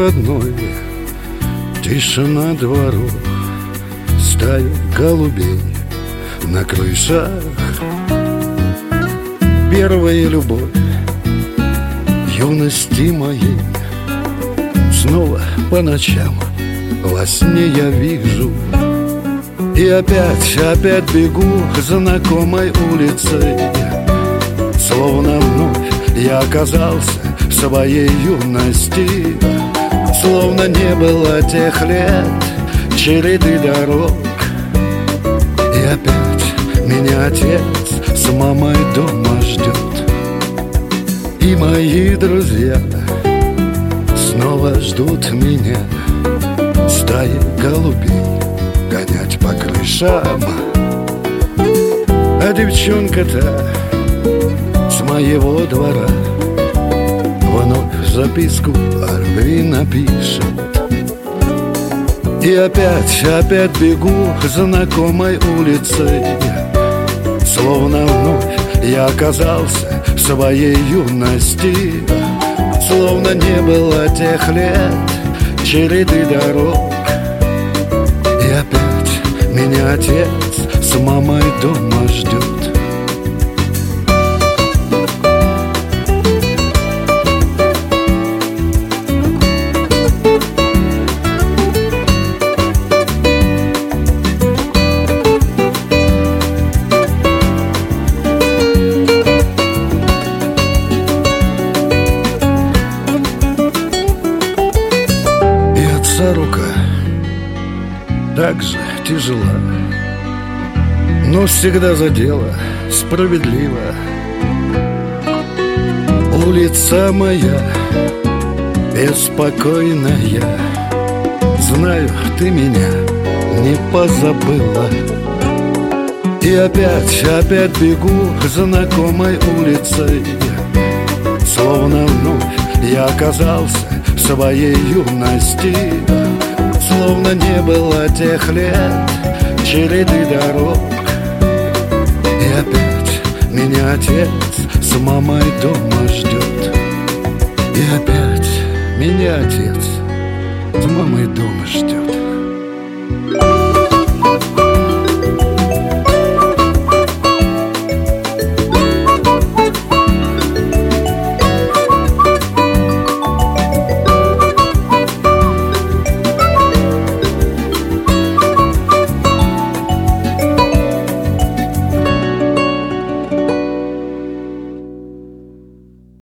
родной, тишина дворов, стаи голубей на крышах. Первая любовь юности моей снова по ночам во сне я вижу. И опять бегу знакомой улицей, словно вновь я оказался в своей юности. Словно не было тех лет, череды дорог. И опять меня отец с мамой дома ждет. И мои друзья снова ждут меня, стаи голубей гонять по крышам. А девчонка-то с моего двора вновь записку о любви напишет. И опять бегу знакомой улицей, словно вновь я оказался в своей юности. Словно не было тех лет, череды дорог. И опять меня отец с мамой дома ждет. Рука так же тяжела, но всегда за дело справедливо. Улица моя беспокойная, знаю, ты меня не позабыла. И опять бегу знакомой улицей, словно вновь я оказался в своей юности. Словно не было тех лет, череды дорог. И опять меня отец с мамой дома ждет. И опять меня отец с мамой дома ждет.